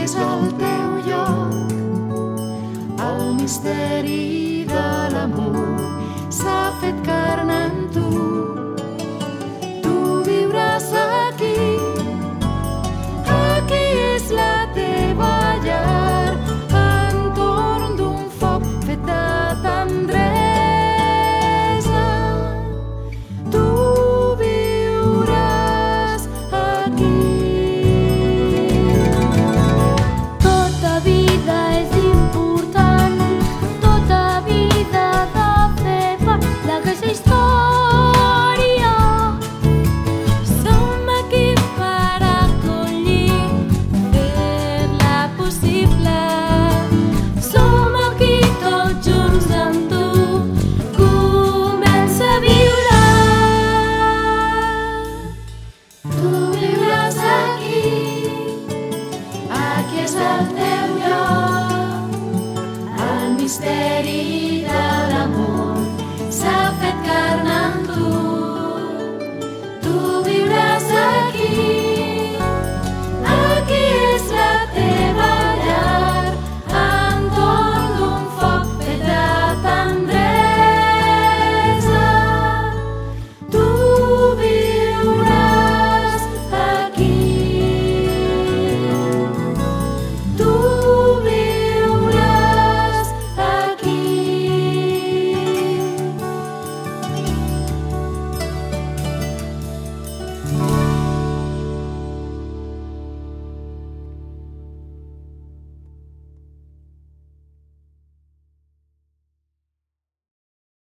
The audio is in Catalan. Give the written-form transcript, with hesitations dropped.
és el teu lloc. El misteri de l'amor s'ha fet carn en tu. Tu viuràs aquí, aquí és la teva llar, entorn d'un foc fet de tendresa. Tu viuràs aquí. Tota vida és important, tota vida ha de fer part d'aquesta història. Som aquí per acollir, fer-la possible. Som aquí tots junts amb tu. Comença a viure. Tu viuràs aquí, aquí és el teu lloc. El misteri de l'amor s'ha fet carn en tu.